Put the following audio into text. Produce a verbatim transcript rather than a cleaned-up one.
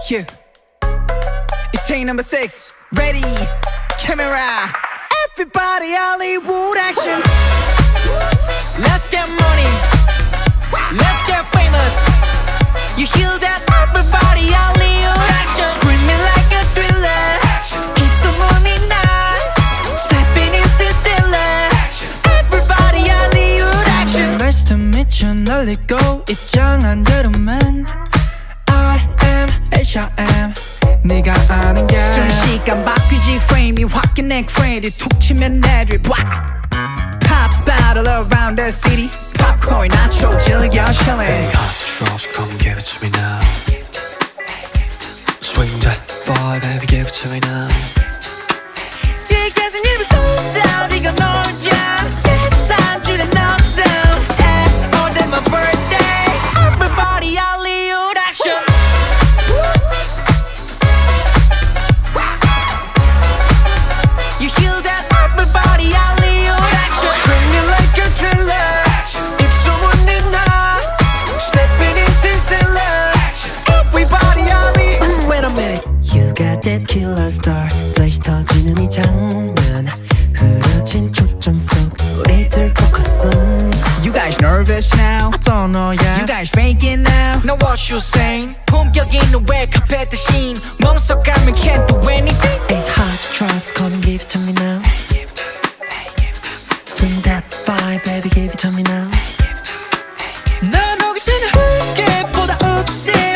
Yeah. It's take number six. Ready, camera. Everybody, Hollywood action. Let's get money. Let's get famous. You hear that? Everybody, Hollywood action. Screaming like a thriller. It's a morning night. Stepping in stiller. Everybody, Hollywood action. Nice to meet you. 날리고 입장한 대로만 I am H I M. 네가 아는 게 순식간 바뀌지 프레임이 확인해 크레딧 툭 치면 애들이 Pop battle around the city. Popcorn 나초 즐겨 chillin'. Hey hot drugs, come and give it to me now. Swing that boy, baby, give it to me now. Tickets and you be sold out. 이건 놀자. Yes, I'm 주는 knockdown. Hey, more than my birthday. Everybody, Hollywood action. You hear that? Everybody, Hollywood action. Screaming like a thriller. If someone did not stepping in sizzler. Everybody, Hollywood. Wait a minute. You got that killer star. 플래시 터지는 이 장면. 흐려진 초점 속 우리들 focus on. You guys nervous now? I don't know yet. You guys faking now? Know what you saying? 품격 있는 왜 카페 대신 멍석가면 can't do anything. Hey hot drugs, come and give it to me now. Swing that vibe, baby, give it to me now. 난 호기심에 훅 보다 upset.